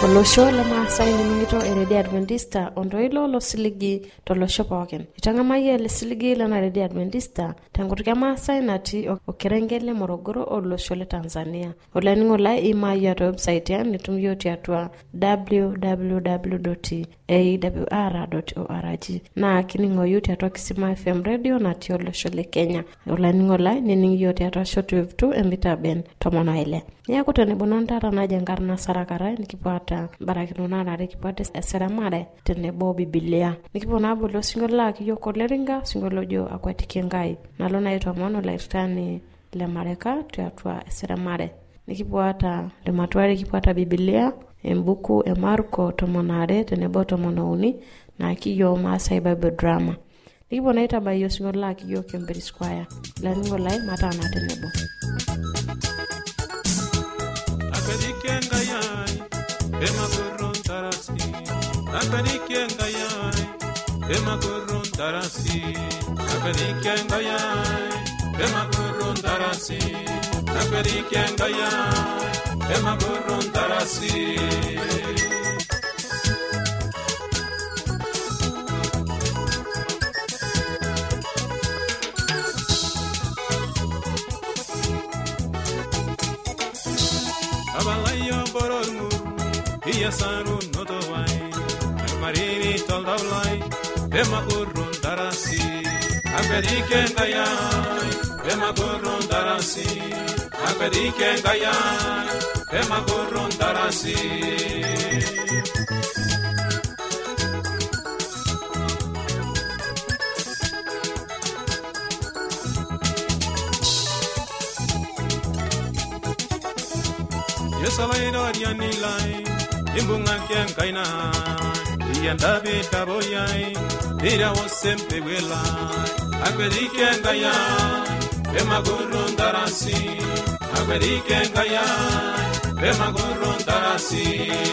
olosho le Maasai nimingito eredi Adventista ondoilo lo siligi tolosho pookin. Itang'amaye le siligi lana eredi Adventista tenkutuk e Maasai natii okerengele Morogoro olosho le Tanzania. Olaningo lai imaya to website ya nitum yoti atua www.awr.org na kiningo yoti atua Kisima FM radio natii olosho le Kenya. Olaningo lai niningo yoti atua shortwave 2 embita ben tomono ile. Niaku tenebonantara na jangarna sarakara nikipata barakinona na nikipata eseramare tenebo Biblia. Nikipona bolo singola kiyoko leringa singolo jo akwatikengai. Nalona ito mono la irtani le mareka tuatua eseramare. Nikipata le matwari kipata Biblia embuku e Marko tomonare tenebo tomonouni na kiyo Maasai Bible drama. Nikipona ita bayo singola kiyoko mberi square. Laningo matana tenebo. Akadikengayai emakurron tarasi Akadikengayai emakurron tarasi Akadikengayai emakurron tarasi Akadikengayai emakurron tarasi Abalayo borolmu iya sanu notowai marini toldawlai ema kurrun darasi Akadikengayai ema kurrun darasi Akadikengayai ema kurrun darasi Yesalai doriani lai imbunga kenkaina iyandabe taboyai ira wosempe wela Akadikengayai emagurun darasi Akadikengayai emagurun darasi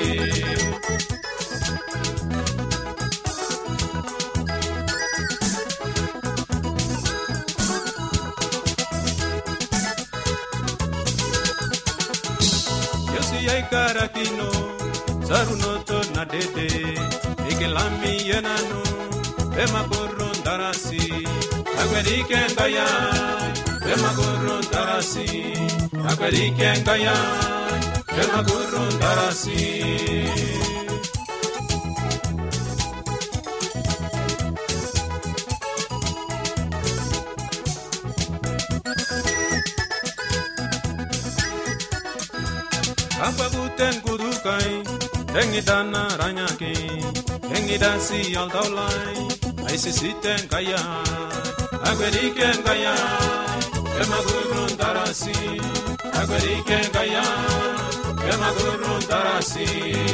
Karakino sarunoto na dede ikelami yenanu emakurrun darasi Akadikengayai emakurrun darasi Akadikengayai emakurrun darasi Apabuten kudukai dengidana ranyaki dengidasi aldaulai aisisiten kaya Akadikengayai emagurrun darasi Akadikengayai emagurrun darasi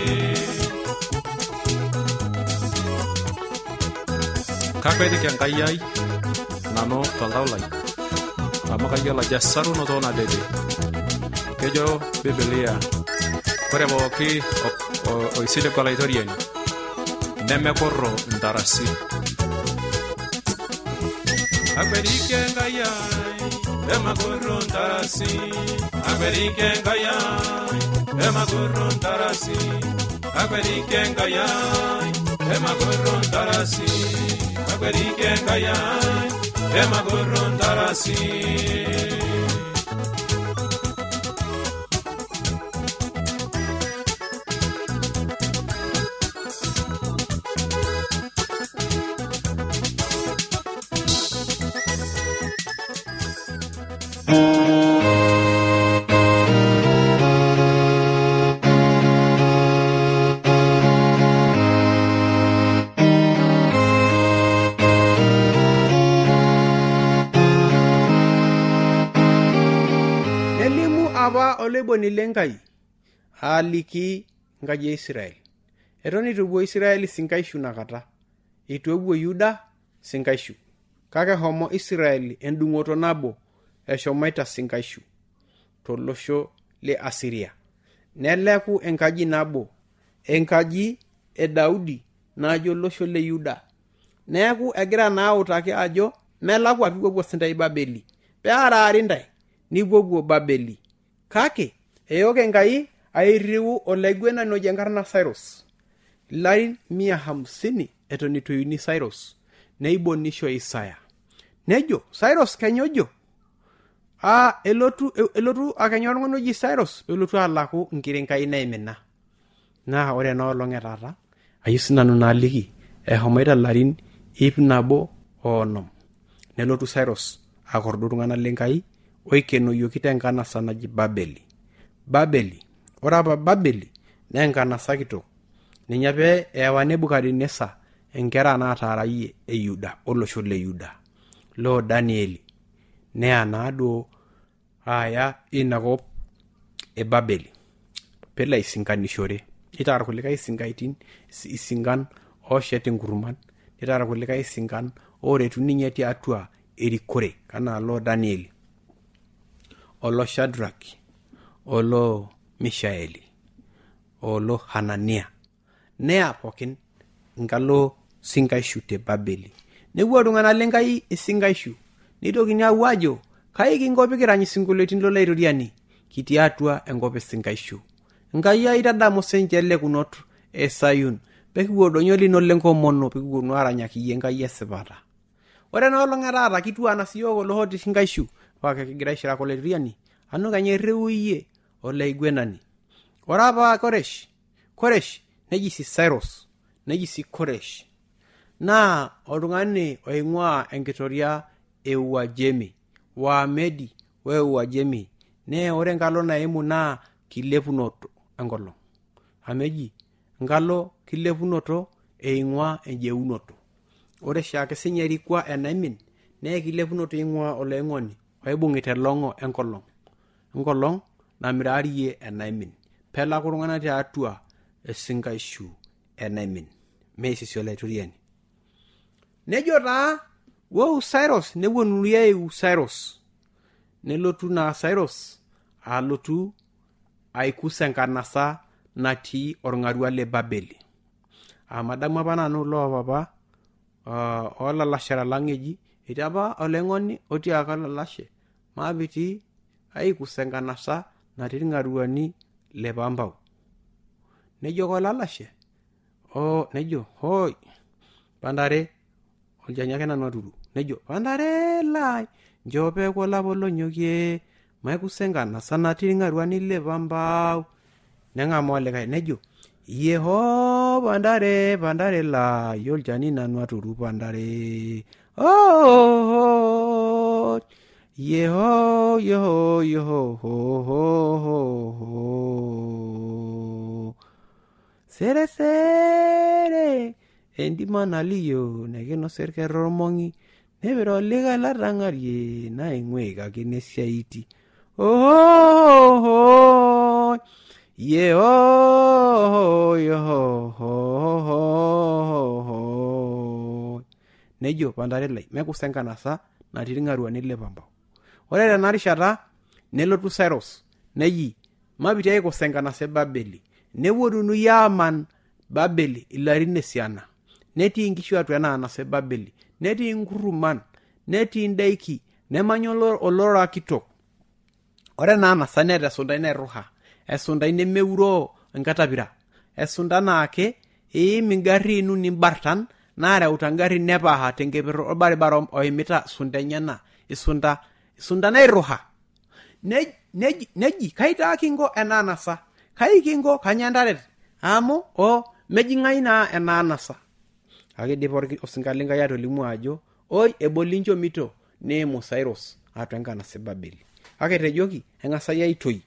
Akadikengayai nano aldaulai amakaya la jasaru no tona dede kejo Biblia Korebo ki o isile kwa la itorieni Neme korro ndarasi Akadikengayai emakurrun darasi Akadikengayai emakurrun darasi Akadikengayai emakurrun darasi Akadikengayai emakurrun darasi oleboni lenkai aliki ngaje Israel etoni tubuo Israel sinkaishu nakata ituebuo Yuda sinkaishu kake homo Israel endungoto nabo eshomaita sinkaishu tolosho le Asiria neleku enkaji nabo enkaji e Daudi najo losho le Yuda neeku egira nautaki ajo melakwa pipuo sintai Babeli peara arintai nipuo Babeli kake eyoke Enkai airiu olaiguenani oji enkarna Cyrus ilarin 150 eton itu eini Cyrus neibonisho Isaya nejo Cyrus kenyojo elotu akenya oltung'ani oji Cyrus pelotu alaku nkirinkai naimina naa ore ena olong' etaata ayieu sinanu naaliki ehomoita larin 150 nelotu Cyrus akordu iltung'anak lenkai oikenoyioki tenkanasa naji Babeli. Ore apa Babeli naa enkanasa kitok ninye apa eewa Nebukadneza enkera naataarayie Yuda olosho le Yuda loo Danieli neya naaduo aya inakop e Babeli pelo aisinkanishore nitaara kulikae isinkan ooshet inkurman nitaara kulikae isinkan ooretu ninye tiatua erikore kanaa loo Danieli olo Shadraki olo Mishaeli olo Hanania neya pookin nkalo sinkaishu te Babeli nepuo iltung'anak lenkai isinkaishu nitokini aapuo ajo kai kinko pikirany isinkolioitin lolairoriani kitii atua enkop isinkaishu Enkai ai tadamu sinche lekunot e Sayun pekipuo donyo lino lenkomono pekipuo aranyaki yie Enkai esipata. Ore ena olong' etaata kituana siyiok olohoti sinkaishu paa kigira aishira koleriani anu kanya irriuie olaiguenani. Ore apa Koresh neji si Cyrus neji si Koresh naa oltung'ani oing'ua enkitoria e Uajemi Waamedi we Uajemi nee ore enkalo naimu naa kilepunoto enkolong ameji nkalo kilepunoto eing'ua enjeunoto. Ore shaake sinye erikwa enaimin nee kilepunoto eing'ua oloing'oni oibung'ita elong'o enkolong namirarie enaimin pelaku iltung'anak tiatua esinkaishu enaimin meisisi olaitoriani. Nejo taa wou Cyrus newuonurie Cyrus nelotu naa Cyrus alotu aikus enkanasa natii orng'arua le Babeli. Madamu apa nanu loo papa olalashera lang eji etii apa oloing'oni otiaka lalashe maapiti aikus enkanasa natii irng'aruani le Pambau. Nejo kolalashe nejo hoi pandare olchani ake nanu aturu nejo pandare lai njoo peeku olapa olonyokie maikus enkanasa natii irng'aruani le Pambau. Neng'amaa olikae nejo yeho pandare lai olchani nanu aturu pandare yeho sere endima nalio nekinosa irkerra ormong'i nepiro olikae latang'arie naing'uik ake nesiaiti nejo pandare lai mekusa enkanasa natii irng'aruani le Pambau. Ore tena rishata nelotu Cyrus neji mapiti aikusa enkanasa e Babeli newuonuni aaman Babeli ilarin esiana netii nkishu atua ena anasa e Babeli netii nkuruman netii indaiki nemanya olorora kitok. Ore ena anasa neeta esundai nairuha esundai nemeuroo enkatapira esunda naake iim ingarri inu nimbartan naareuta ngarri nepaaha tenkeper orbaribara oimita sunda enyana isunda nairuha neji kaitaa kingo ena anasa kai kingo kanyandaret amu mejing'ai naa ena anasa. Ake dipa osinka Enkai atolimu ajo oi eboli nchomito neimu Cyrus atua enkanasa e Babeli. Ake tejoki eng'asai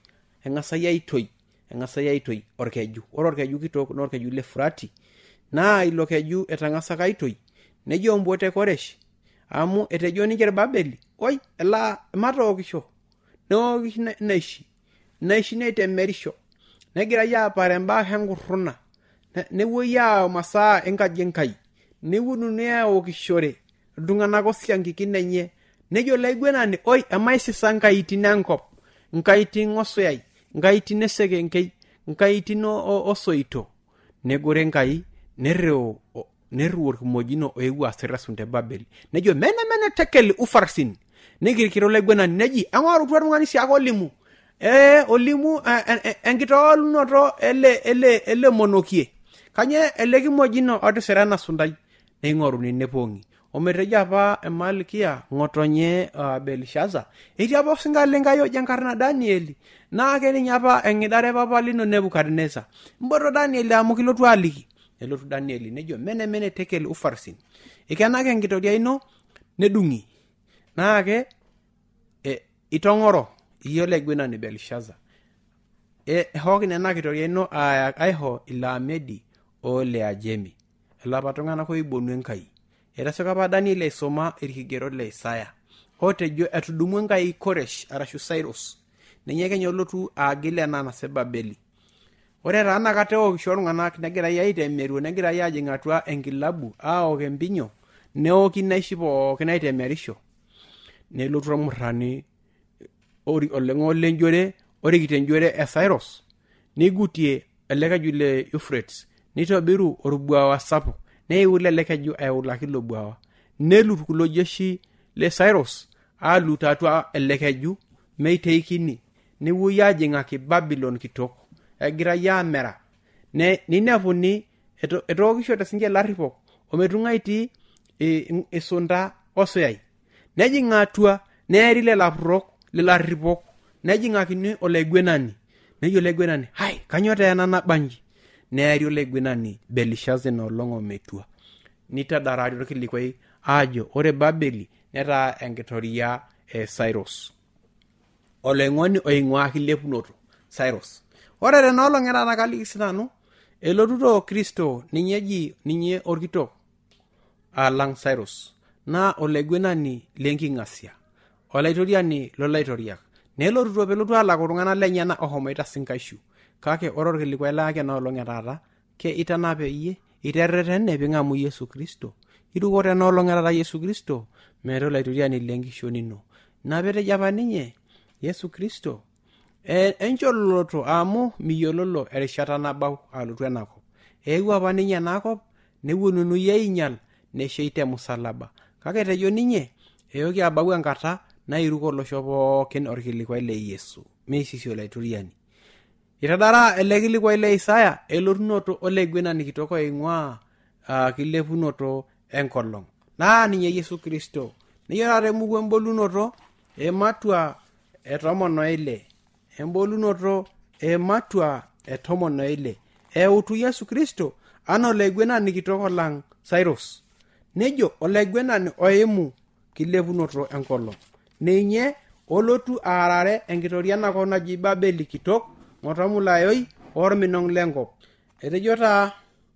aitoi orkeju. Ore orkeju kitok naa orkeju le Frati naa ilo keju etang'asaka aitoi nejo mbote Koresh amu etejo ninche Babeli oi elaa matookisho neokisho naishi neitemerisho negirai aapare mbaa enkurruna newuoi aa masaa enkaji Enkai newuonuni aokishore iltung'anak osiankikin enye nejo laiguenani oi emaisisa nkaitin enkop nkaitin ng'osuyai nkaitin esekenkei nkaitin osoito negore Enkai nereu orkimojino oewuo asirra sunte Babeli nejo mene tekeli ufarsin nikirikiro laiguenani neji eng'orutua tung'ani siake olimu olimu enkitolunoto ele monokie kanye ele kimojino otisira ena sundai neing'oruni nepong'i ometejo apa emalikia ng'otonye Belishaza etii apa osinga lenkai ojo enkarna Danieli naa keninye apa eng'idare papa lino Nebukadneza mboto Danieli amu kilotu aliki nelotu Danieli nejo mene tekel ufarsin ikenake enkitoria ino nedung'i naake itong'oro iyio laiguenani Belishaza hooki nena kitoria ino aiho Ilaamedi ole Ajemi elapa tung'anak oibonu Enkai etasioka apa Daniel aisoma irkigerot le Isaya otejo etudumu Enkai Koresh arashu Cyrus ninye kenya olotu aagil ena nase Babeli. Ore taa nakata eokisho iltung'anak negirai aitemeru negirai aajing atua enkilabu aok empinyo neoki naishi pookin aitemerisho nelotu ormurrani oleng'o lenjore orikito enjore e Cyrus nigutie ele keju le Euphrates nitobiru orbwawa sapuk neiul ele keju aulaki ilo bwawa nelut kulo jeshi le Cyrus alut atua ele keju meiteikini nepuoi aajing'aki Babylon kitok egirai aamera ninepuni etookishote sinche larripok ometung'aitii isunda osuyai nejing atua neeri lelo apurrok lelo arripok nejing'akini olaiguenani nejo olaiguenani hai kanyoo taa ena nabanji neeri olaiguenani Belishaza inoolong' ometua nitadarari orkilikwai aajo ore Babeli netaa enkitoria e Cyrus oloing'oni oing'ua kilepunoto Cyrus. Ore tenaolong' etaata kaliki sinanu elotuto Kristo ninye orkitok alang Cyrus naa olaiguenani lenking'asia olaitoriani lolaitoriak nelotuto pelotu alaku iltung'anak lenyana ohomoita sinkaishu kake ore orkilikwai laake enaolong' etaata itanape iyie iterretene ping'amu Yesu Kristo iruko tenaolong' etaata Yesu Kristo meeta olaitoriani lenkishon ino ina petejo apa ninye Yesu Kristo enchololoto amu miyiololo erishata nabau alotu enakop eewuo apa ninye enakop newuonunui ainyal nesheite musalaba kake etejo ninye eoki abau enkata nairuko olosho pookin orkilikwai le Yesu meisisi olaitoriani itadara ele kilikwai le Isaya elotunoto olaiguenani kitok oing'ua kilepunoto enkolong' naa ninye Yesu Kristo niyiolo temuku embolunoto ematua etomon oile embolunoto ematua etomon oile eutu Yesu Kristo ana olaiguenani kitok olang Cyrus nejo olaiguenani oimu kilepunoto enkolong' ninye olotu aarare enkitoria enakop naji Babeli kitok ng'otomulayoi orminong' lenkop etejo taa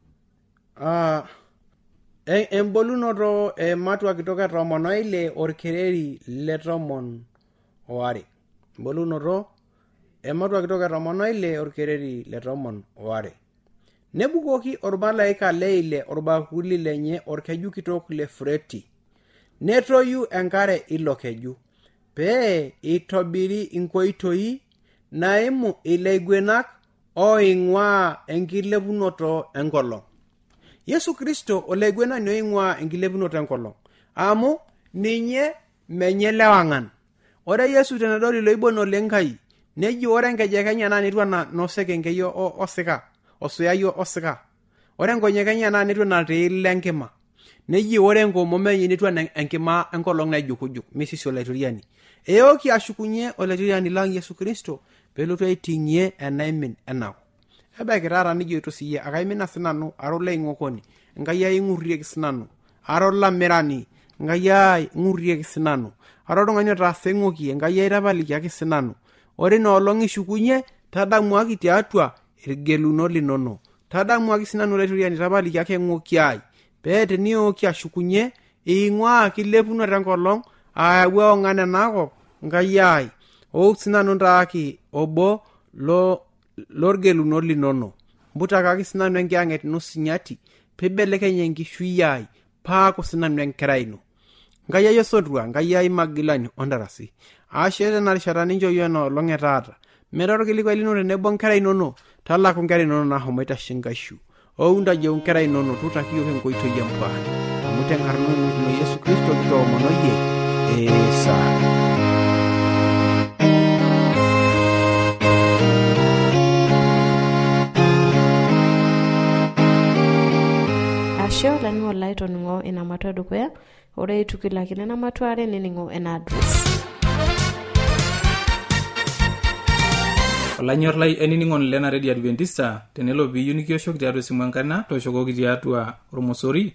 embolunoto ematua kitok etomon oile orkereri le tomon oare embolunoto ematua kitok etomon oile orkereri le tomon oare nebukoki ormalaika leile orbakuli lenye orkeju kitok le Freti netoyu enkare ilo keju pee itobiri inkoitoi naimu ilaiguenak oing'ua enkilepunoto enkolong'. Yesu Kristo olaiguenani oing'ua enkilepunoto enkolong' amu ninye menye lewang'an. Ore Yesu tenedol iloibon olenkai neji ore enkejek enye netiu enaa nosekenkei osika osuyai osika ore nkonyek enye netiu enaa tiil enkima neji ore enkomom enye netiu enaa enkima enkolong' naijukujuk misisi olaitoriani eoki ashukunye olaitoriani lang Yesu Kristo pelotu aiting'ie enaimin enako ebaiki taata nijoito siyie akaimina sinanu ara oloing'okoni Enkai ai ng'urrieki sinanu ara olamirani Enkai ai ng'urrieki sinanu ara oltung'ani otaasa eng'oki Enkai ai tapalikiaki sinanu ore inoolong' ishukunye tadamuaki tiatua irgelunot linono tadamuaki sinanu olaitoriani tapalikiaki eng'oki ai pee tenioki ashukunye eing'ua kilepunoto enkolong' ayau ewang'an enakop Enkai ai sinanu ntaaki obo lorgelunot linono mbutakaki sinanu enkiyang'et ino sinyati peibelekenya enkishui ai paaku sinanu enkerai ino Enkai ai osotua Enkai ai magilani ondarasi ashe tena rishata nincho yio enoolong' etaata meeta orkilikwai lino tenebo nkera inono talaku nkera inono nahomoita shinkaishu ountajo nkera inono tutakiyoki enkoitoi empaan amu tenkarna ino Yesu Kristo kitoomonoyie esaa ashe olainining'o lai toning'o ina matua edukuya ore itukilakini ena matua are nining'o ena address. Olanyor lai enining'o lena Radio Adventista tenelo piiyieu nikioshoki tiatua esimu enkaina tooshokoki tiatua ormosori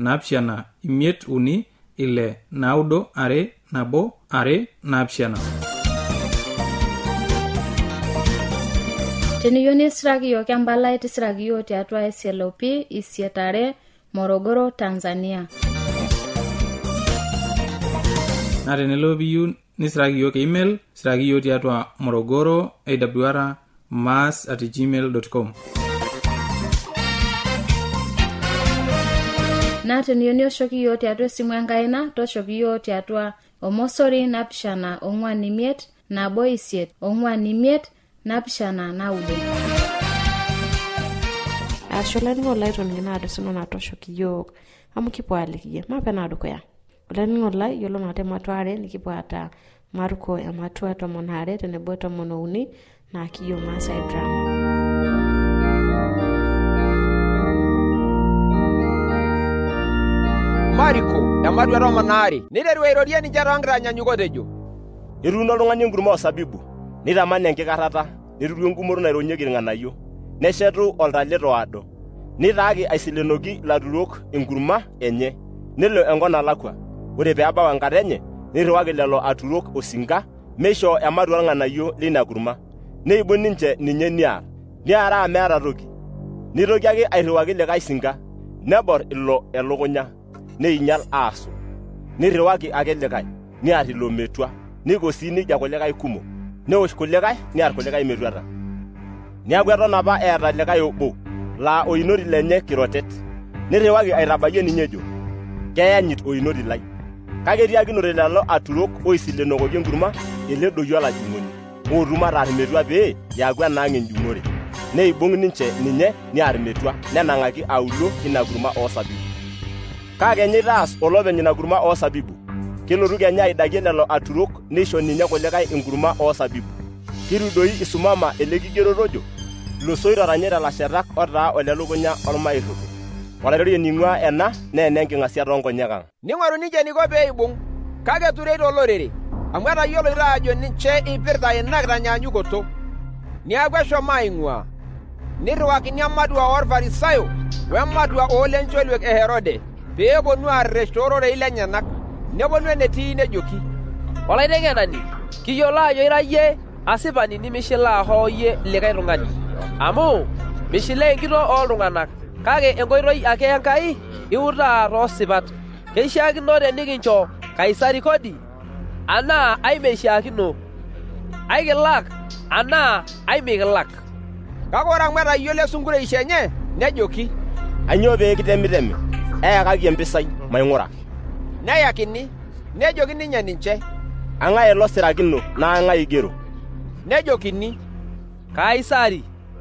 75369 Teniyieu nisiraki yiok empalai tisiraki yiok tiatua SLP Isietare Morogoro, Tanzania. Na tenelo piiyieu nisiraki yiok email siraki yiok tiatua Morogoro awr@mass@gmail.com. Na teniyieu nioshoki yiok tiatua esimu enkaina toshoki yiok tiatua ormosori 745 ashe olainining'o lai toning'o adusuno natoshoki yiok amu kipuo alikiye mapena dukuya. Olainining'o lai yiolo nate matua are nikipuo ata Marko ematua 12 tenebo 13 na kiyo Maasai drama. Mariko ematua 12 niterua iroria ninche tonkitanyanyukot ejo etuuno oltung'ani enkurma osabibu nitaman enkikarrata neturu enkumoto naironyeki irng'anayio neshetu oltalet oado nitaaki aisilenoki laturok enkurma enye nelo enkop nalakwa ore peebau enkata enye niriwaki lelo aturok osinga meisho ematua irng'anayio lina kurma neibon ninche ninye niara meeta toki nitoki ake airiwaki likae singa nebor ilo elukunya neinyal aasu niriwaki ake likae niar ilo metua niko sii nija kulikae kumok neosh kulikae niar kulikae metuata niaku eton apa eeta likae obo laa oinoti lenye kirotet niriwaki aitabayie ninye ejo keyanyit oinoti lai kake etiakinote lelo aturok oisilenokoki enkurma ele doyio olajung'oni ootum ataar metua pee eaku enaang' enjung'ore neibung' ninche ninye niar metua nenang'aki aulo ina kurma oosabibu kake kenya itaas olopeny ina kurma oosabibu kelotu kenya aidakie lelo aturok neisho ninye kulikae enkurma oosabibu kiru doi isumama ele kigeroto ojo losoito aranyita lashetak otaa olelukunya ormairruko olairorie ning'ua ena neena enking'asia toonkonyek ang'. Ning'oru ninche niko pee ibung' kake etureito olorere amu etayioloito ajo ninche ipirta ina kitanyanyukoto niaku eshomo aing'ua nirriwakini ematua orfarisayo wematua oolencholuek e Herode pee eponu arresh toororei lenyenak neponu enetii nejoki olaiteng'enani kiyiolo ajo ira yie asipani nimishilaa hooyie likae tung'ani amu mishilaa enkitoo ooltung'anak kake enkoitoi ake Enkai iutaa toosipat keishaakino tenikincho Kaisari kodi anaa aimeishaakino aikilak anaa aimikilak. Kake ore amu etayiolo esunkureisho enye nejoki anyoo pee kitemitemi eyakaki empisai maing'ura neyakini nejoki ninche ang'ae losirakino naa ang'ae igero nejokini Kaisari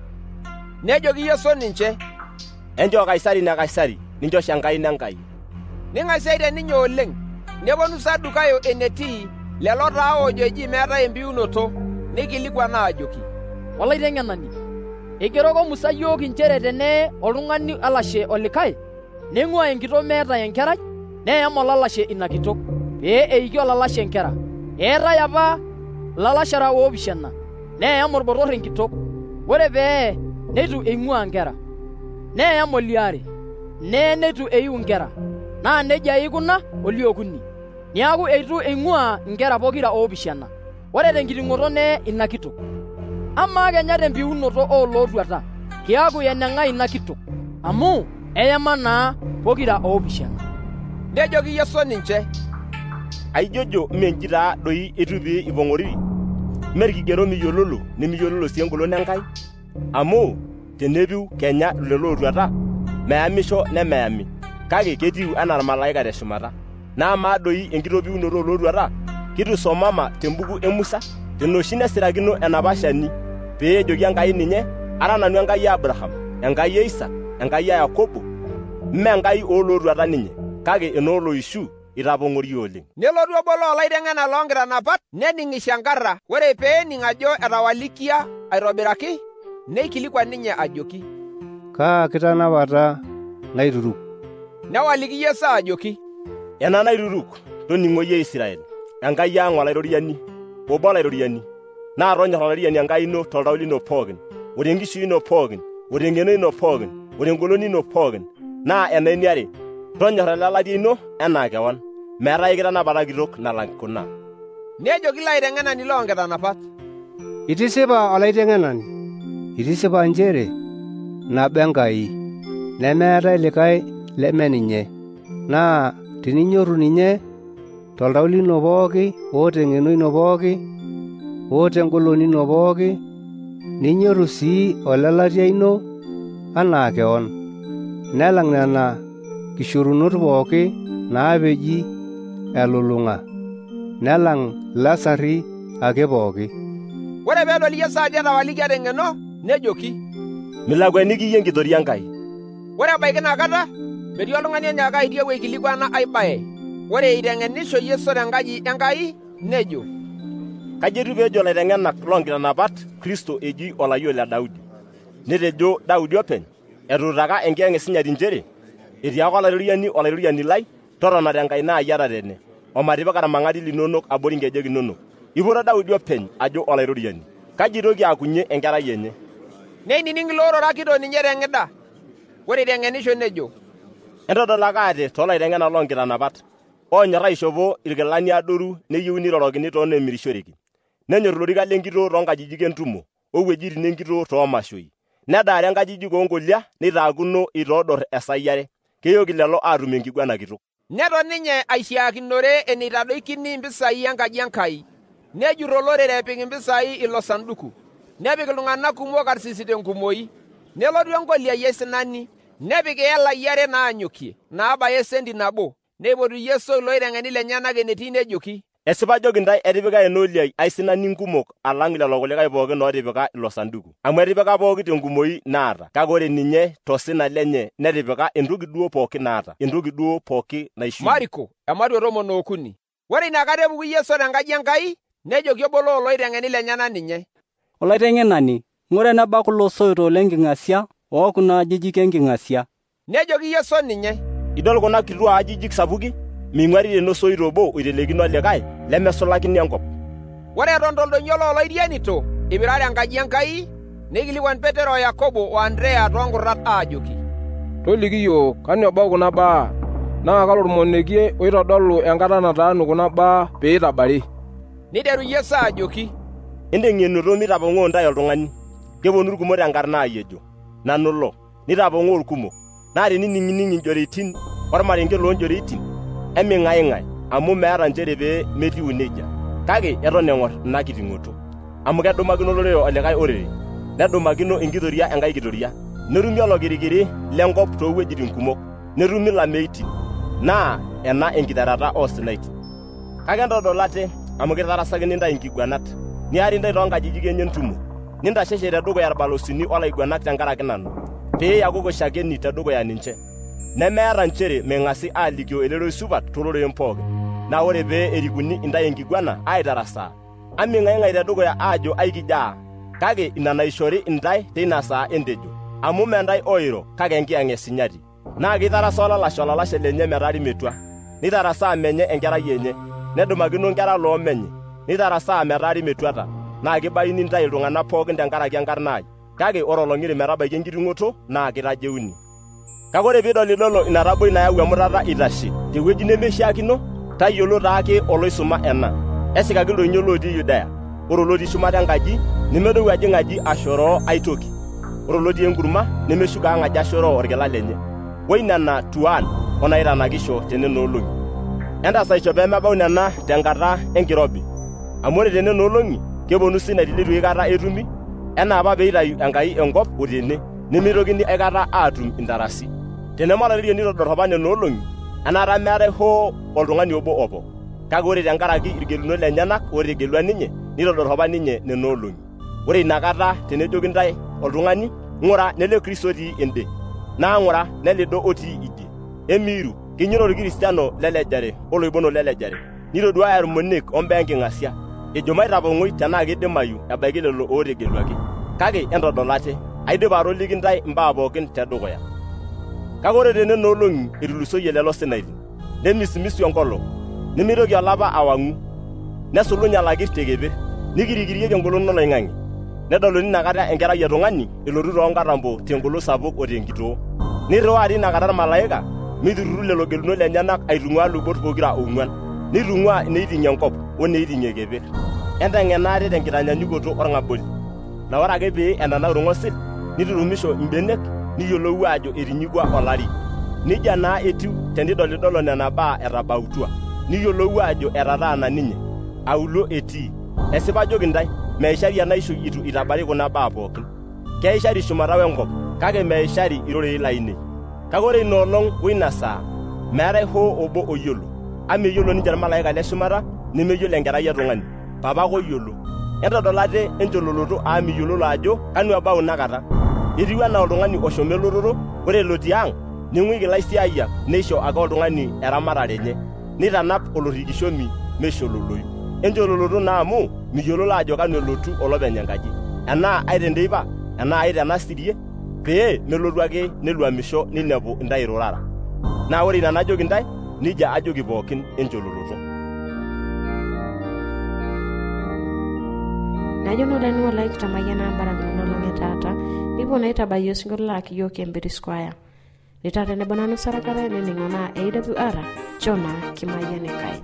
nejoki Yesu ninche enchoo Kaisari ne Kaisari nincho Enkai nenkai ning'asiaite ninye oleng neponu Sadukayo enetii lelo taa oojo eji meetai empiunoto nikilikuan aajoki olaiteng'enani eigeroko Musa yiok inchere tenee oltung'ani olashe olikae neing'ua enkitoo meetai enkerai neeyam olalashe ina kitok pee eiki olalashe enkera eetai apa lalashara oopishana neeyam orbotorr enkitok ore pee neitu eing'ua nkera neeyam oliare neitu eiu nkera naa nejia eikuna oliokuni niaku eitu eing'ua nkera pokira oopishana ore tenkiting'oto nee ina kitok amaa kenya tempiunoto oolootuata kiaku eneng'ae ina kitok amu eyama naa pokira oopishana. Nejoki Yesu ninche aijojo menji taa doi etu pee ipong'oriri merkigero miyiololo nemiyiololo sii engolon Enkai amu tenepiu kenya lelo otuata meyamisho nemeyami kake ketiu anaa irmalaika teshumata naa maa doi enkitopiunoto olootuata kitu somama tembuku emusa tenoshi nesirakino enapa shani pee ejoki Enkai ninye ara nanu Enkai Abraham Enkai Isaac Enkai Yakobo mme Enkai oolootuata ninye kake enooloishu itapong'ori oleng. Nelotu obo loolaiteng'ena loonkitanapat nening' Ishankarra ore pee ening' ajo etawalikia aitobiraki neikilikuan ninye ajoki kaa kitanapata naituruk newaliki Yesu ajoki, ena naituruk toning'o yie Israel, Enkai ang' olairoriani, obo olairoriani, naa tonyorr olairoriani Enkai ino toltau lino pookin, o tenkishui ino pookin, o teng'eno ino pookin, o tengolon ino pookin, naa ena eniare, tonyorr elelatia ino enaa kewan, meetai kitanapata kitok nalang' kuna. Nejoki ilo aiteng'enani loonkitanapat, itisipa olaiteng'enani, itisipa nchere nabo Enkai, nemeetai likae leme ninye, naa teninyorru ninye toltau lino pooki, o teng'eno ino pooki, o tengolon ino pooki, ninyorru sii olelatia ino anaa keon, nelang' nena kishorunot pooki naapeji elulung'a, nelang' lasarri ake pooki. Ore peedol Yesu ajo etawalikia teng'eno, nejoki, milakwaniki yie enkitoria Enkai. Ore ebaiki inakata, metii oltung'ani onyaaka aitieu aikilikuana ai baye. Ore eiteng'enisho Yesu tenkaji Enkai, nejo, kaji etiu peejo ilaiteng'enak loonkitanapat Kristo eji olayiok le Daudi? Netejo Daudi openy, etuutaka enkiyeng'esinyati nchere, etiaka olairoriani lai, totona tenkaina ai ata tene, omatipika irmang'ati linonok abori nkejek inonok. Ipoto Daudi openy ajo olairoriani, kaji itoki aakunye enkerai enye? Neinining' ilootorakito ninye teng'ida. Ore eiteng'enisho nejo, entodol ate toolaiteng'enak loonkitanapat, oonyorr aishopo irkilani adoru neyieu nirorokini toonemirishoreki, nenyorr ilorikan lenkitoo toonkajijik entumo, owuejitin enkitoo toomashoi, nedaare nkajijik oonkolia neitaakuno itoodorr esayiare, keyoki lelo aatum enkiguana kitok. Neton ninye aishiakinore eneitadoikini impisai enkaji Enkai, nejurr olorere epik impisai ilo sanduku, nepik iltung'anak kumok karsisi tenkumoi, nelotu enkoliai esinani, nepik eelai are naanyokie naabaya esendi nabo, neipotu Yesu iloiteng'eni lenyenak enetii nejoki, esipa ajoki ntae etipika ena oliai aisinani nkumok alang' lelo kulikae pookin ootipika ilo sanduku, amu etipika pooki tenkumoi naata, kake ore ninye tosina lenye netipika entoki duo pooki naata, entoki duo pooki naishiu. Mariko ematua 13. Ore inakata epuku Yesu tenkaji Enkai, nejoki obo looloiteng'eni lenyenak ninye, olaiteng'enani, ng'ura eneba kulo soito lenking'asia ookuna ajijik enking'asia. Nejoki Yesu ninye, idol kuna kituaa ajijik sapuki, ming'uari tenosoito obo oitelekino likae lemesulakini enkop. Ore eton toldonyo looloirianito ipirare enkaji Enkai, neikilikuan Petero o Yakobo o Andrea toonkurrat aajoki, toliki yiok kanu ebau kuna baa, naa kalo ormonekie oitodolu enkata nataanu kuna baa peitabari. Niteru Yesu ajoki, enteng'enuto mitapong'oo ntae oltung'ani, keponu irkumok tenkarna ai ejo, nanu lo, nitapong'oo irkumok, naa tenining'ining' injoritin ormarenke loonjoritin, eming'aing'ae amu meeta nchere pee metiu nejia, kake eton eng'orr ina kiting'oto. Amu kedumakino olorere olikae orere, nedumakino enkitoria enkae kitoria, netumi olokirikiri lenkop toowuejitin kumok, netumi ilameitin, naa ena enkiterata oosinaiti. Kake entodol ate amu kitarasakini ntae inkiguanat, niari ntae toonkajijik enye entumo, nintasheshe tedukuya irbalosini olaiguanak tenkaraki nanu, pee iakuku shakeni tedukuya ninche. Nemeeta nchere meng'asi aalikio eleloi supat toloreren pookin, naa ore pee erikuni intae enkiguana aitarasaa, aming'aing'ae tedukuya aajo aikijaa, kake ina naishori intae teina saa entejo, amu mentae oiro kake enkiyeng'esinyati. Naa kitarasaa olalashe olalashe lenye metaari metua, nitarasaa menye enkerai enye, nedumakino nkera loomenye, nitarasaa metaari metuata, naa kibaini intae iltung'anak pookin tenkaraki enkarna ai, kake ore olong'iri metabaiki enkiting'oto naa kitajeuni. Kake ore piidol idolo ina taboi nayau emutata itashe tewueji nemeishiakino, tayiolo taake oloisuma ena, esikaki ildonyo lotii Yudea, ore olotii shumata enkaji nemedou ajing' aji ashoroo aitoki, ore olotii enkurma nemeshuko ang' aji ashoroo orkila lenye, woi nena tuan onaitanakisho tenenoolong'i. Entasaisho peemebau nena tenkata enkirobi, amu ore tenenoolong'i keponu sinati litu aikata etumi, enaa apa peitayu Enkai enkop otene, nemeitokini aikata aatum intarasi. Tenema olairoriani oitodorr apa nenoolong'i, enaata meetai hoo oltung'ani obo opo, kake ore tenkaraki irgelunot lenyenak ootegelua ninye, nitodorr apa ninye nenoolong'i. Ore inakata tenejoki ntae oltung'ani, ng'ura nele Kristo otii ende, naa ng'ura nelido otii idie, emiiru kinyoro irkristiano lelejare oloibono lelejare, nitoduaya irmonek ombaa enking'asia, ejo maitapong'oi tenaa kidimayu ebaiki lelo ootegeluaki, kake entodol ate, aidipa atoliki ntae mbaa pookin tedukuya. Kake ore tene noolong'i etulusoyie lelo sinaitin, nemisimisu enkolong, nemeitoki olapa awang'u, nesulunye alakir tekeper, nikirikirieki engolon oloing'ang'e. Nedoluni inakata enkerai etung'ani elotu toonkatambo tengolon sapuk o tenkitoo. Nirriwari inakata irmalaika miturruru lelo gelunot lenyenak aitung'uaa lubot pokira ong'uan, nitung'uaa ineiting'ie enkop o neiting'ie keper. Enteng'enaate tenkitanyanyukoto orng'aboli. Na ore ake pee enanau irng'osil, niturumisho imbenek, niyiolou ajo etinyikua olari. Nija naa etiu tenidolidolo nena baa etabautua, niyiolou ajo etataana ninye, aulo etii. Esipa ajoki ntae, meishari enaisho itu itabari kuna baa pookin. Keishari shumata wenkop, kake meishari irorei lainei. Kake ore inoolong' woina saa, meetai hoo obo oyiolo, ameyiolo ninche irmalaika le shumata, nemeyiolo enkerai etung'ani, Papa ake oyiolo. Entodol ate enchololoto miyiololo ajo kanu ebau inakata. Etiu enaa oltung'ani oshomo elototo, ore elotii ang', ning'uiki ilaisiayiak neisho ake oltung'ani eramatare enye, nitanap olorrikishomi meishololoyu. Enchololoto naa amu miyiololo ajo kanu elotu olopeny enkaji, enaa aitenteipa, enaa aitenasirie, pee melotu ake neluamisho ninepu intae irurara. Naa ore ina najoki ntae, nija ajoki pookin enchololoto. Najo nolani walai kitamayiana barakinono nolong'e taata, nipo naitabayio osinkolio laa kiyiok Embiris Choir. Nita tenebo nanu Sarakare nening'o naa AWR Jona Kimayian Enkai.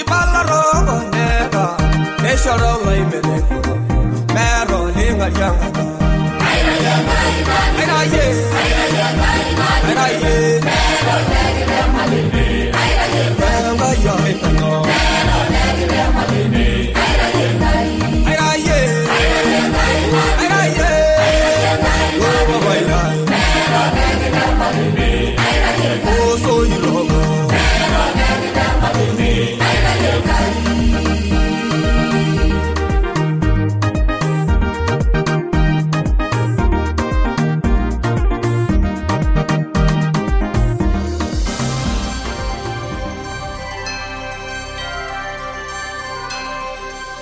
Mero linga yang